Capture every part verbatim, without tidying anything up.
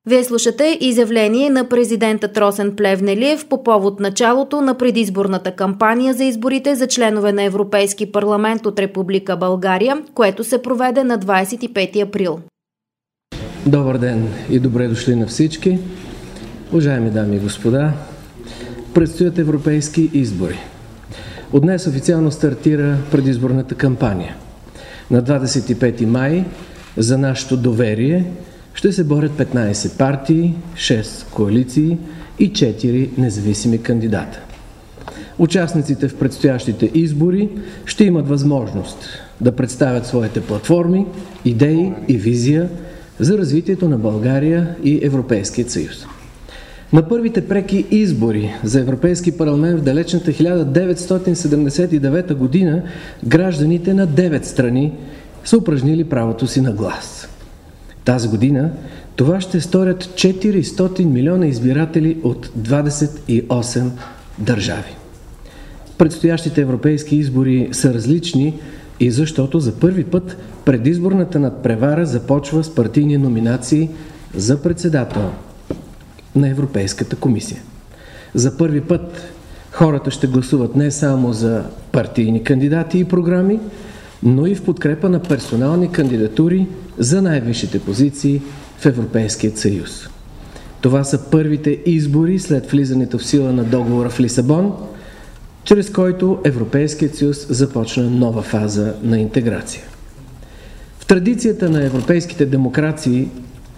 Вие слушате изявление на президента Росен Плевнелиев по повод началото на предизборната кампания за изборите за членове на Европейски парламент от Република България, което се проведе на двадесет и пети април. Добър ден и добре дошли на всички. Уважаеми дами и господа, предстоят европейски избори. От днес официално стартира предизборната кампания. На двадесет и пети май за нашето доверие ще се борят петнадесет партии, шест коалиции и четири независими кандидата. Участниците в предстоящите избори ще имат възможност да представят своите платформи, идеи и визия за развитието на България и Европейския съюз. На първите преки избори за Европейски парламент в далечната хиляда деветстотин седемдесет и девета година гражданите на девет страни са упражнили правото си на глас. Тази година това ще сторят четиристотин милиона избиратели от двадесет и осем държави. Предстоящите европейски избори са различни и защото за първи път предизборната надпревара започва с партийни номинации за председател на Европейската комисия. За първи път хората ще гласуват не само за партийни кандидати и програми, но и в подкрепа на персонални кандидатури за най-висшите позиции в Европейския съюз. Това са първите избори след влизането в сила на договора в Лисабон, чрез който Европейският съюз започна нова фаза на интеграция. В традицията на европейските демокрации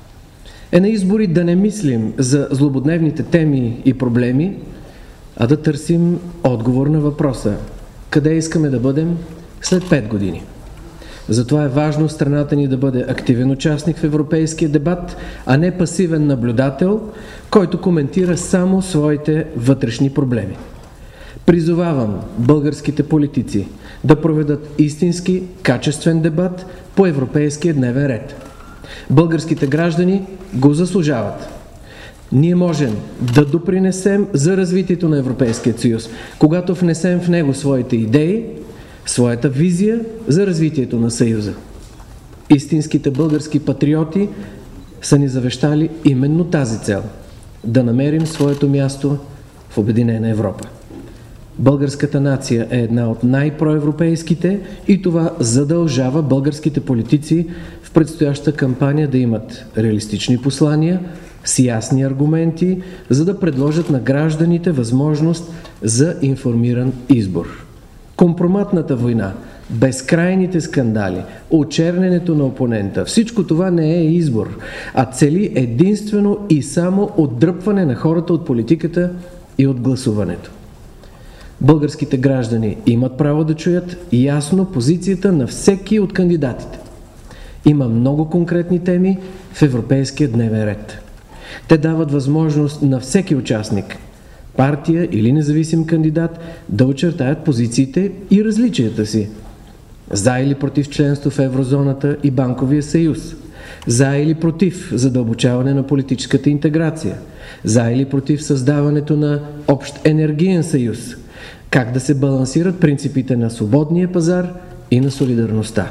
е на избори да не мислим за злободневните теми и проблеми, а да търсим отговор на въпроса: къде искаме да бъдем след пет години? Затова е важно страната ни да бъде активен участник в европейския дебат, а не пасивен наблюдател, който коментира само своите вътрешни проблеми. Призовавам българските политици да проведат истински, качествен дебат по европейския дневен ред. Българските граждани го заслужават. Ние можем да допринесем за развитието на Европейския съюз, когато внесем в него своите идеи, своята визия за развитието на Съюза. Истинските български патриоти са ни завещали именно тази цел – да намерим своето място в обединена Европа. Българската нация е една от най-проевропейските и това задължава българските политици в предстояща кампания да имат реалистични послания с ясни аргументи, за да предложат на гражданите възможност за информиран избор. Компроматната война, безкрайните скандали, очерненето на опонента, всичко това не е избор, а цели единствено и само отдръпване на хората от политиката и от гласуването. Българските граждани имат право да чуят ясно позицията на всеки от кандидатите. Има много конкретни теми в европейския дневен ред. Те дават възможност на всеки участник, партия или независим кандидат да очертаят позициите и различията си. За или против членство в еврозоната и банковия съюз. За или против задълбочаване на политическата интеграция. За или против създаването на общ енергиен съюз. Как да се балансират принципите на свободния пазар и на солидарността.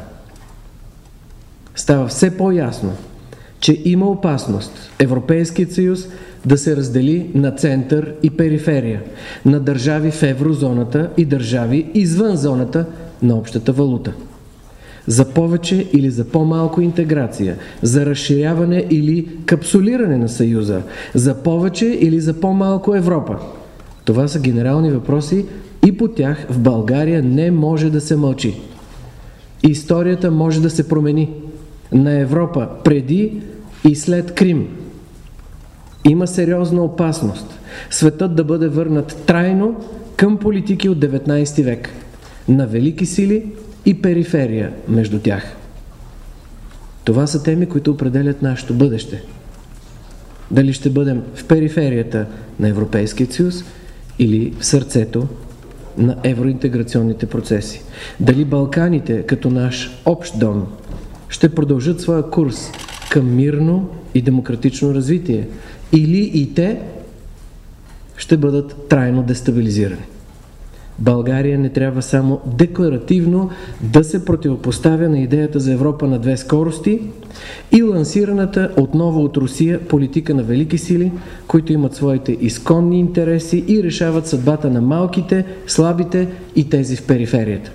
Става все по-ясно, че има опасност Европейският съюз да се раздели на център и периферия, на държави в еврозоната и държави извън зоната на общата валута. За повече или за по-малко интеграция, за разширяване или капсулиране на Съюза, за повече или за по-малко Европа. Това са генерални въпроси и по тях в България не може да се мълчи. Историята може да се промени на Европа преди и след Крим. Има сериозна опасност светът да бъде върнат трайно към политики от деветнадесети век, на велики сили и периферия между тях. Това са теми, които определят нашето бъдеще. Дали ще бъдем в периферията на Европейския съюз или в сърцето на евроинтеграционните процеси. Дали Балканите, като наш общ дом, ще продължат своя курс към мирно и демократично развитие, или и те ще бъдат трайно дестабилизирани. България не трябва само декларативно да се противопоставя на идеята за Европа на две скорости и лансираната отново от Русия политика на велики сили, които имат своите изконни интереси и решават съдбата на малките, слабите и тези в периферията.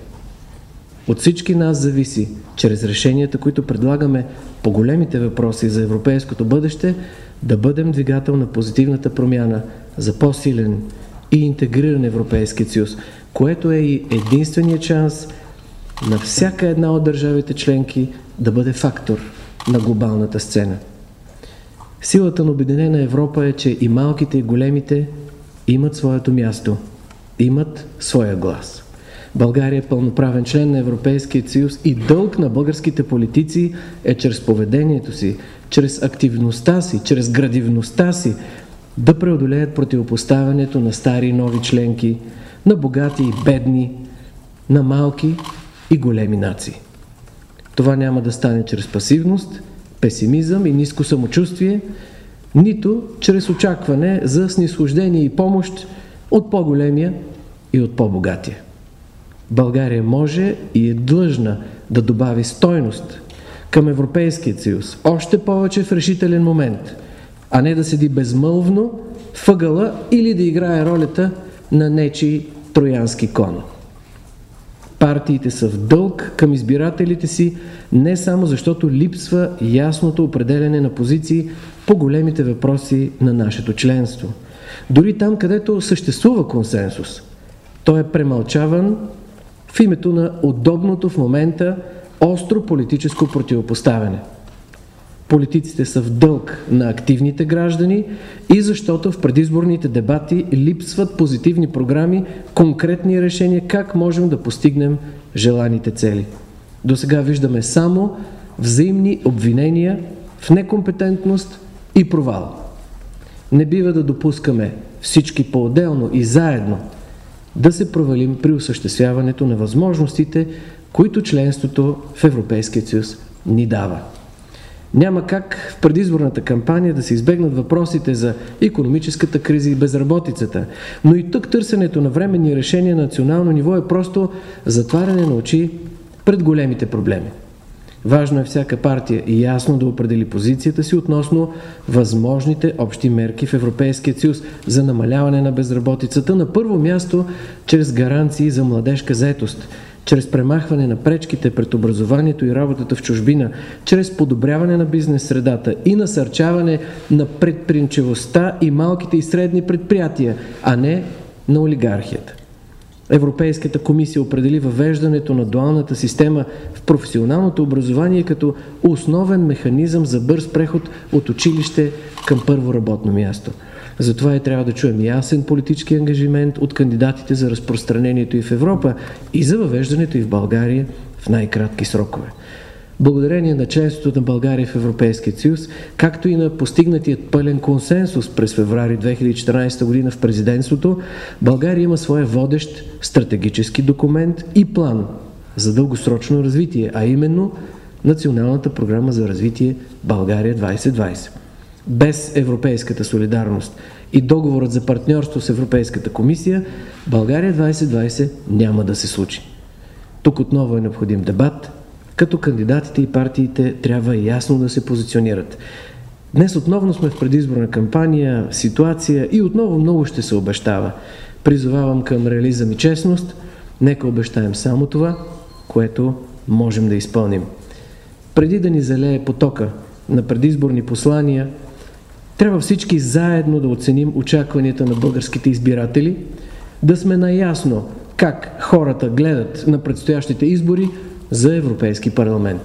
От всички нас зависи, чрез решенията, които предлагаме по големите въпроси за европейското бъдеще, да бъдем двигател на позитивната промяна за по-силен и интегриран Европейски съюз, което е и единственият шанс на всяка една от държавите членки да бъде фактор на глобалната сцена. Силата на Обединена Европа е, че и малките, и големите имат своето място, имат своя глас. България е пълноправен член на Европейския съюз и дълг на българските политици е чрез поведението си, чрез активността си, чрез градивността си да преодолеят противопоставянето на стари и нови членки, на богати и бедни, на малки и големи нации. Това няма да стане чрез пасивност, песимизъм и ниско самочувствие, нито чрез очакване за снисхождение и помощ от по-големия и от по-богатия. България може и е длъжна да добави стойност към Европейския съюз, още повече в решителен момент, а не да седи безмълвно въгъла или да играе ролята на нечий троянски кон. Партиите са в дълг към избирателите си не само защото липсва ясното определене на позиции по големите въпроси на нашето членство. Дори там, където съществува консенсус, той е премълчаван в името на удобното в момента остро политическо противопоставяне. Политиците са в дълг на активните граждани и защото в предизборните дебати липсват позитивни програми, конкретни решения как можем да постигнем желаните цели. До сега виждаме само взаимни обвинения в некомпетентност и провал. Не бива да допускаме всички по-отделно и заедно да се провалим при осъществяването на възможностите, които членството в Европейския съюз ни дава. Няма как в предизборната кампания да се избегнат въпросите за икономическата криза и безработицата, но и тук търсенето на временни решения на национално ниво е просто затваряне на очи пред големите проблеми. Важно е всяка партия ясно да определи позицията си относно възможните общи мерки в Европейския съюз за намаляване на безработицата, на първо място чрез гаранции за младежка заетост, чрез премахване на пречките пред образованието и работата в чужбина, чрез подобряване на бизнес средата и насърчаване на предприемчивостта и малките и средни предприятия, а не на олигархията. Европейската комисия определи въвеждането на дуалната система в професионалното образование като основен механизъм за бърз преход от училище към първо работно място. Затова и трябва да чуем ясен политически ангажимент от кандидатите за разпространението и в Европа и за въвеждането и в България в най-кратки срокове. Благодарение на членството на България в Европейския съюз, както и на постигнатият пълен консенсус през февруари две хиляди и четиринадесета година в президентството, България има своя водещ стратегически документ и план за дългосрочно развитие, а именно Националната програма за развитие България двайсет двайсет. Без европейската солидарност и договорът за партньорство с Европейската комисия, България двайсет двайсет няма да се случи. Тук отново е необходим дебат, като кандидатите и партиите трябва ясно да се позиционират. Днес отново сме в предизборна кампания, ситуация и отново много ще се обещава. Призовавам към реализъм и честност. Нека обещаем само това, което можем да изпълним. Преди да ни залее потока на предизборни послания, трябва всички заедно да оценим очакванията на българските избиратели, да сме наясно как хората гледат на предстоящите избори за Европейски парламент.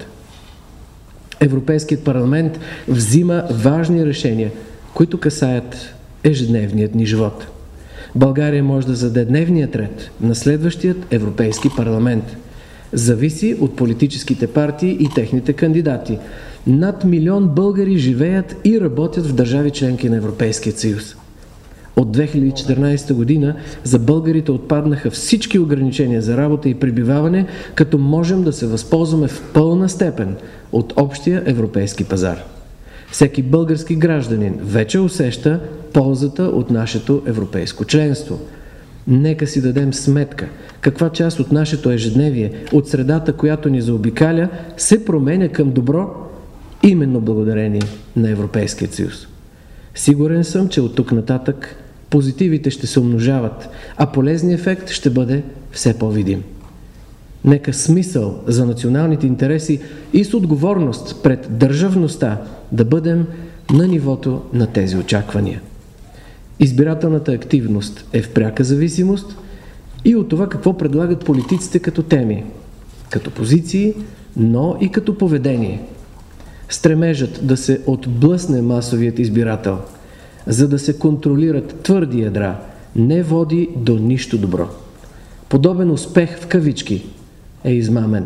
Европейският парламент взима важни решения, които касаят ежедневният ни живот. България може да зададе дневният ред на следващият Европейски парламент. Зависи от политическите партии и техните кандидати. Над милион българи живеят и работят в държави членки на Европейския съюз. От две хиляди и четиринадесета година за българите отпаднаха всички ограничения за работа и пребиваване, като можем да се възползваме в пълна степен от общия европейски пазар. Всеки български гражданин вече усеща ползата от нашето европейско членство. Нека си дадем сметка каква част от нашето ежедневие, от средата, която ни заобикаля, се променя към добро именно благодарение на Европейския съюз. Сигурен съм, че от тук нататък позитивите ще се умножават, а полезният ефект ще бъде все по-видим. Нека смисъл за националните интереси и с отговорност пред държавността да бъдем на нивото на тези очаквания. Избирателната активност е в пряка зависимост и от това какво предлагат политиците като теми, като позиции, но и като поведение. Стремежът да се отблъсне масовият избирател, за да се контролират твърди ядра, не води до нищо добро. Подобен успех в кавички е измамен.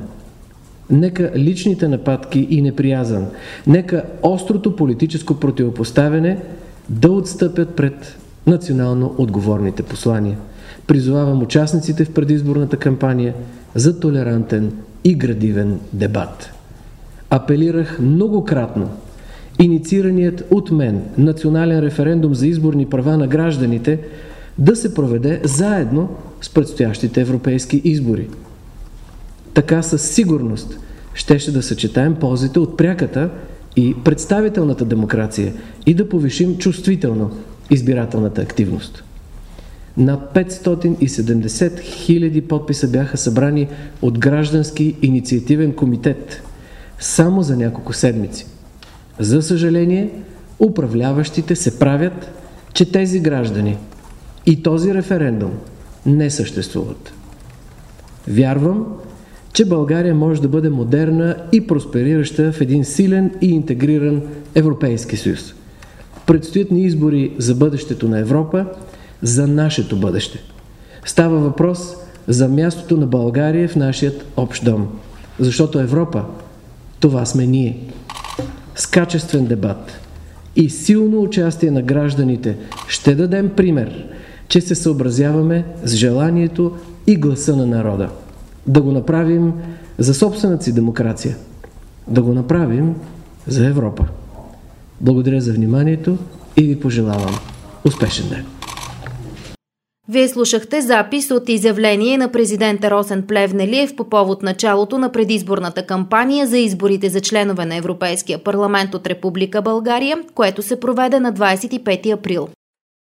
Нека личните нападки и неприязън, нека острото политическо противопоставяне да отстъпят пред национално отговорните послания. Призовавам участниците в предизборната кампания за толерантен и градивен дебат. Апелирах многократно инициираният от мен национален референдум за изборни права на гражданите да се проведе заедно с предстоящите европейски избори. Така със сигурност щеше да съчетаем ползите от пряката и представителната демокрация и да повишим чувствително избирателната активност. Над петстотин и седемдесет хиляди подписа бяха събрани от граждански инициативен комитет само за няколко седмици. За съжаление, управляващите се правят, че тези граждани и този референдум не съществуват. Вярвам, че България може да бъде модерна и просперираща в един силен и интегриран Европейски съюз. Предстоят ни избори за бъдещето на Европа, за нашето бъдеще. Става въпрос за мястото на България в нашият общ дом. Защото Европа, това сме ние. С качествен дебат и силно участие на гражданите ще дадем пример, че се съобразяваме с желанието и гласа на народа. Да го направим за собствената си демокрация. Да го направим за Европа. Благодаря за вниманието и ви пожелавам успешен ден. Вие слушахте запис от изявление на президента Росен Плевнелиев по повод началото на предизборната кампания за изборите за членове на Европейския парламент от Република България, което се проведе на двадесет и пети април.